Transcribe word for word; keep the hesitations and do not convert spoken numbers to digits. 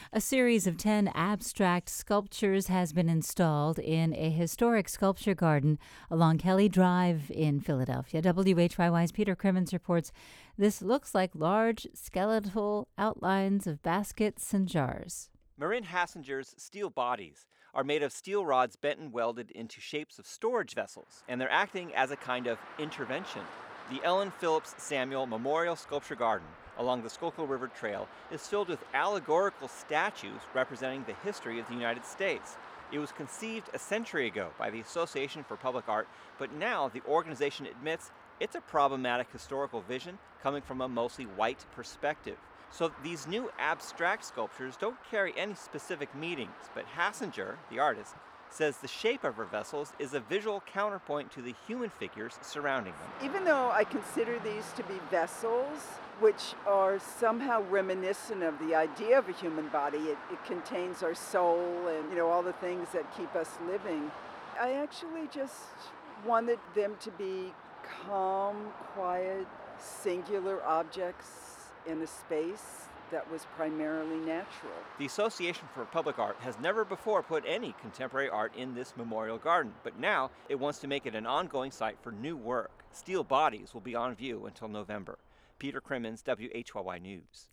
A series of ten abstract sculptures has been installed in a historic sculpture garden along Kelly Drive in Philadelphia. W H Y Y's Peter Crimmins reports this looks like large skeletal outlines of baskets and jars. Marin Hassinger's steel bodies are made of steel rods bent and welded into shapes of storage vessels, and they're acting as a kind of intervention. The Ellen Phillips Samuel Memorial Sculpture Garden along the Schuylkill River Trail is filled with allegorical statues representing the history of the United States. It was conceived a century ago by the Association for Public Art, but now the organization admits it's a problematic historical vision coming from a mostly white perspective. So these new abstract sculptures don't carry any specific meanings, but Hassinger, the artist, says the shape of her vessels is a visual counterpoint to the human figures surrounding them. Even though I consider these to be vessels, which are somehow reminiscent of the idea of a human body, it, it contains our soul and, you know, all the things that keep us living. I actually just wanted them to be calm, quiet, singular objects in a space that was primarily natural. The Association for Public Art has never before put any contemporary art in this memorial garden, but now it wants to make it an ongoing site for new work. Steel bodies will be on view until November. Peter Crimmins, W H Y Y News.